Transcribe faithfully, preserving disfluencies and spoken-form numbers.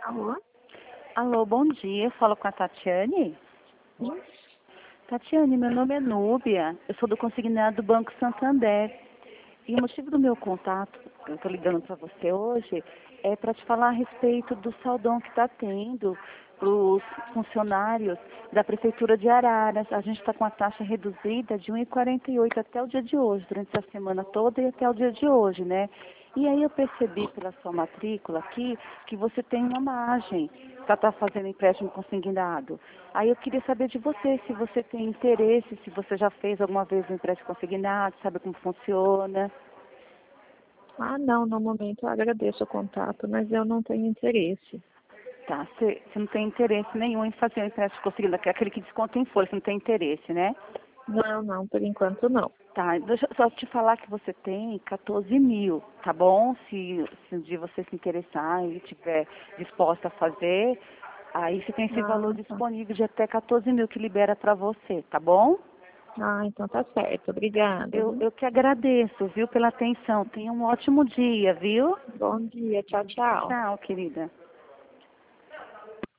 Alô? Alô, bom dia. Eu falo com a Tatiane. Sim? Tatiane, meu nome é Núbia. Eu sou do consignado do Banco Santander. E o motivo do meu contato, que eu estou ligando para você hoje, é para te falar a respeito do saldão que está tendo para os funcionários da Prefeitura de Araras. A gente está com a taxa reduzida de um real e quarenta e oito centavos até o dia de hoje, durante a semana toda e até o dia de hoje, né? E aí eu percebi pela sua matrícula aqui que você tem uma margem para estar fazendo empréstimo consignado. Aí eu queria saber de você, se você tem interesse, se você já fez alguma vez um empréstimo consignado, sabe como funciona. Ah, não, no momento eu agradeço o contato, mas eu não tenho interesse. Tá, você não tem interesse nenhum em fazer um empréstimo consignado, que é aquele que desconta em folha, você não tem interesse, né? Não, não, por enquanto não. Tá, deixa eu só te falar que você tem quatorze mil, tá bom? Se, se um dia você se interessar e estiver disposta a fazer, aí você tem esse valor Ah, tá. disponível de até quatorze mil que libera para você, tá bom? Ah, então tá certo. Obrigada, Eu, viu? eu que agradeço, viu, pela atenção. Tenha um ótimo dia, viu? Bom dia. Tchau, tchau. Tchau, querida.